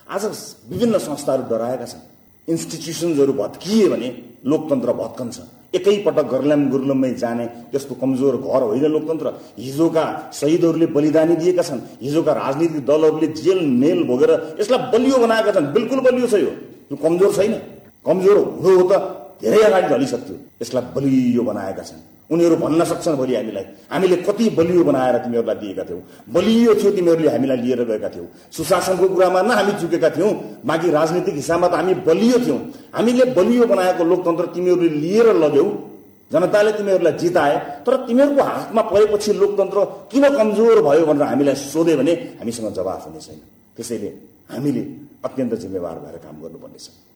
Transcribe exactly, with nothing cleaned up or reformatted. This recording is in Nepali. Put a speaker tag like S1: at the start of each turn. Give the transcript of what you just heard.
S1: आज विभिन्न संस्थाहरू डराएका छन्। इन्स्टिट्युसन्सहरू भत्किए भने लोकतन्त्र भत्कन्छ। एकैपटक गर्ल्याम गुर्लममै जाने त्यस्तो कमजोर घर होइन लोकतन्त्र। हिजोका शहीदहरूले बलिदानी दिएका छन्। हिजोका राजनीतिक दलहरूले जेल मेल भोगेर यसलाई बलियो बनाएका छन्। बिल्कुल बलियो छ यो, यो कमजोर छैन। कमजोर हुनु हो त धेरै अगाडि ढलिसक्थ्यो। यसलाई बलियो बनाएका छन्। उनीहरू भन्न सक्छन् भोलि हामीलाई, हामीले कति बलियो बनाएर तिमीहरूलाई दिएका थियौ, बलियो थियो तिमीहरूले हामीलाई लिएर गएका थियौ। सुशासनको कुरामा न हामी चुकेका थियौँ, बाँकी राजनीतिक हिसाबमा त हामी बलियो थियौँ। हामीले बलियो बनाएको लोकतन्त्र तिमीहरूले लिएर लग्यौ, जनताले तिमीहरूलाई जिताए, तर तिमीहरूको हातमा परेपछि लोकतन्त्र किन कमजोर भयो भनेर हामीलाई सोधे भने हामीसँग जवाफ हुने छैन। त्यसैले हामीले अत्यन्त जिम्मेवार भएर काम गर्नुपर्नेछ।